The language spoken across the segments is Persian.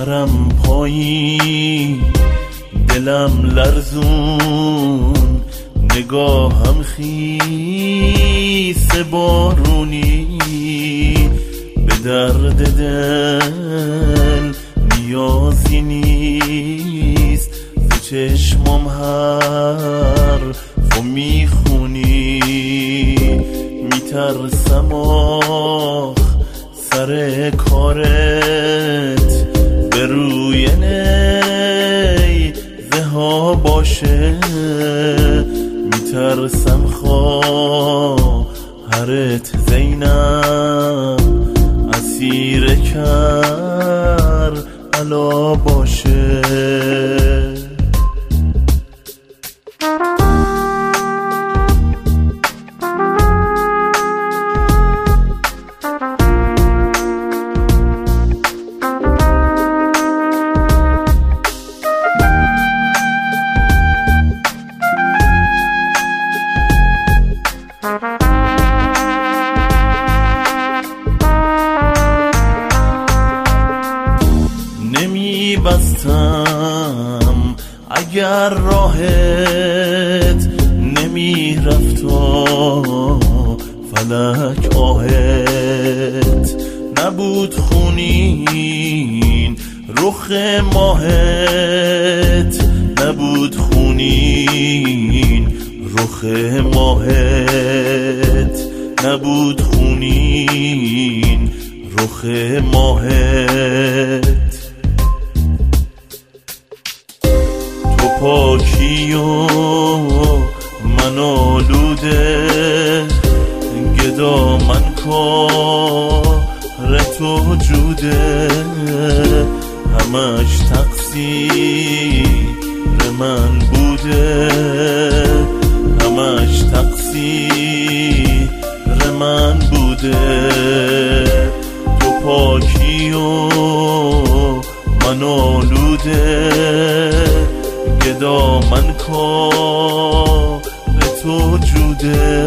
سرم پایی دلم لرزون نگاهم خیس بارونی به درد دل نیازی نیست ز چشمم حرف و میخونی میترسم آخ سر کارت به روی نیزه باشه میترسم خواهرت زینب اسیر کربلا باشه. بستم اگر راهت نمی رفت و فلک آهت نبود خونین رخ ماهت نبود خونین رخ ماهت نبود خونین رخ ماهت پاکی و من آلوده گدا من کار تو جوده همش تقصیر من بوده همش تقصیر من بوده تو پاکی و من آلوده گدا من کار تو جوده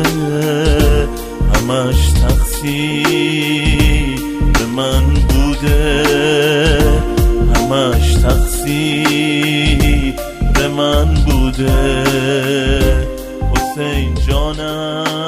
همش تقصیر من بوده همش تقصیر من بوده حسین جانم